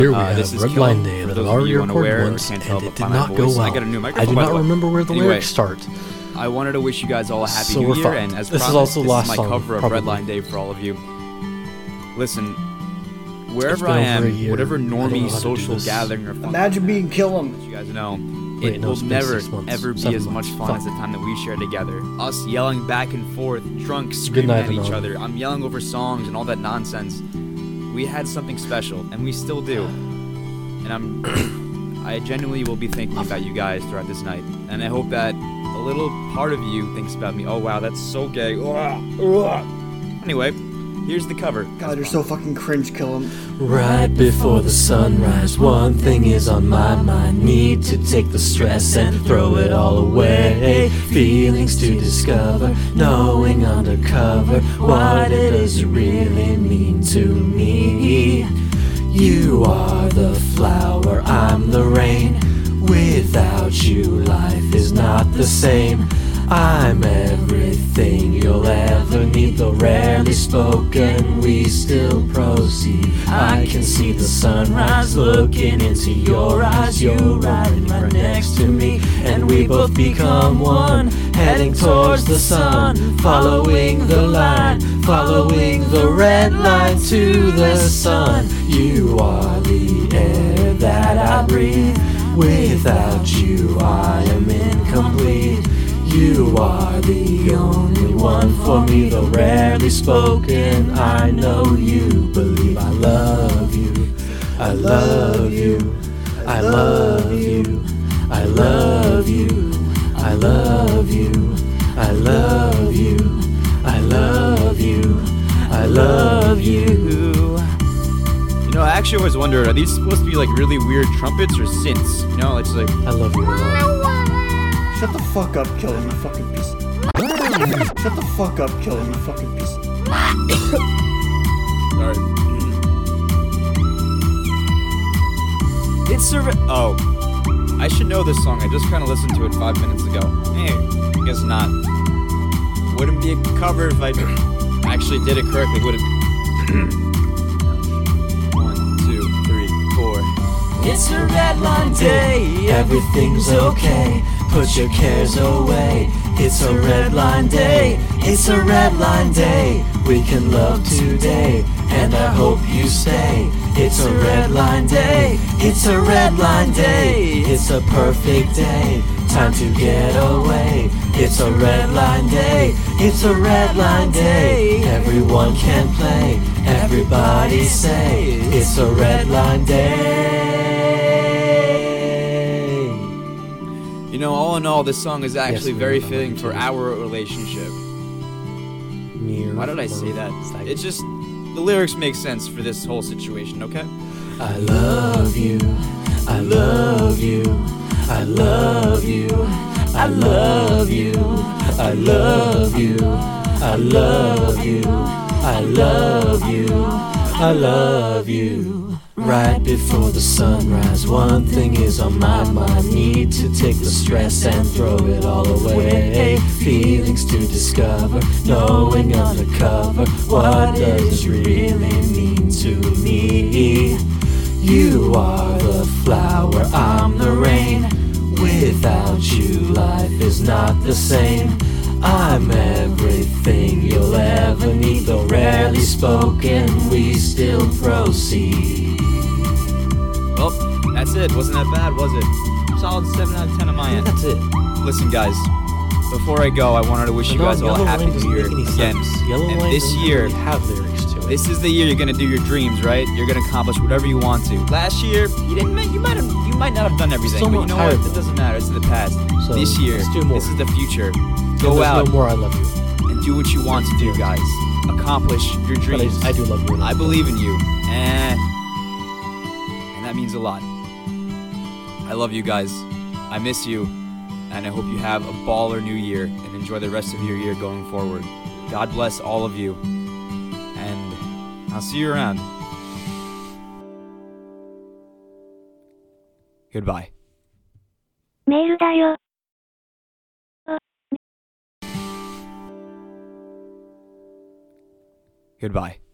Here we have This is Red Killam. Line Day For that those I've of already you recorded unaware or once, can't and tell it by did my not go voice, well. I got a new I microphone, do by not the way. remember where the Anyway, lyrics start. I wanted to wish you guys all a happy So new we're year, fucked. and as This is promised, also this last is my song, cover of probably. Red Line Day for all of you. Listen, It's wherever been I over a am, year. whatever I don't know normie how to do social this. gathering or fun, Imagine being Killam. as you guys know, Wait, it no, will it's been never 6 months, ever be 7 as much months. fun Fuck. as the time that we share together. Us yelling back and forth, drunk, Good screaming night, at each Anand. other. I'm yelling over songs and all that nonsense. We had something special, and we still do. And I genuinely will be thinking about you guys throughout this night. And I hope that a little part of you thinks about me. Oh wow, that's so gay. Anyway, here's the cover. God, you're so fucking cringe, Killam. Right before the sunrise, one thing is on my mind. Need to take the stress and throw it all away. Feelings to discover, knowing undercover what does it really mean to me. You are the flower, I'm the rain. Without you, life is not the same. I'm everything you'll ever need, though rarely spoken, we still proceed. I can see the sunrise looking into your eyes. You're riding right next to me, and we both become one, heading towards the sun, following the line, following the red line to the sun. You are the air that I breathe. Without you, I am incomplete. You are the only one for me, though rarely spoken. I know you believe I love you. I love you. I love you. I love you. I love you. I love you. I love you. I love you. You know, I actually always wondered, are these supposed to be like really weird trumpets or synths? You know, it's like, I love you. Shut the fuck up, Killam, you fucking piece. Shut the fuck up, Killam, you fucking piece. sorry. It's oh, I should know this song. I just kind of listened to it 5 minutes ago. Hey, I guess not. Wouldn't be a cover if I actually did it correctly, would it? 1, 2, 3, 4. It's a red line day, everything's okay. Put your cares away. It's a red line day. It's a red line day. We can love today, and I hope you stay. It's a red line day. It's a red line day. It's a perfect day. Time to get away. It's a red line day. It's a red line day. Everyone can play. Everybody say it's a red line day. You know, all in all, this song is actually we very love fitting you for too. our relationship. Why did I say that? It's just, the lyrics make sense for this whole situation, okay? I love you, I love you, I love you, I love you, I love you, I love you, I love you, I love you. Right before the sunrise, one thing is on my mind. Need to take the stress and throw it all away. Feelings to discover, knowing undercover what does it really mean to me. You are the flower, I'm the rain. Without you, life is not the same. I'm everything you'll ever need, though rarely spoken, we still proceed. Well, that's it. Wasn't that bad, was it? Solid 7 out of 10 on my end. That's it. Listen, guys, before I go, I wanted to wish you guys all a happy new year again. And this year, have lyrics to it. this is the year you're gonna do your dreams, right? You're gonna accomplish whatever you want to. Last year, you might not have done everything, Still but not you know tired, what? though. It doesn't matter. It's in the past. So, This year, let's do more. this is the future. And Go there's out no more I love you. and do what you want to do, guys. Accomplish your But dreams. I do love you. I believe in you, and that means a lot. I love you guys. I miss you, and I hope you have a baller new year and enjoy the rest of your year going forward. God bless all of you, and I'll see you around. Goodbye. メールだよ。 Goodbye.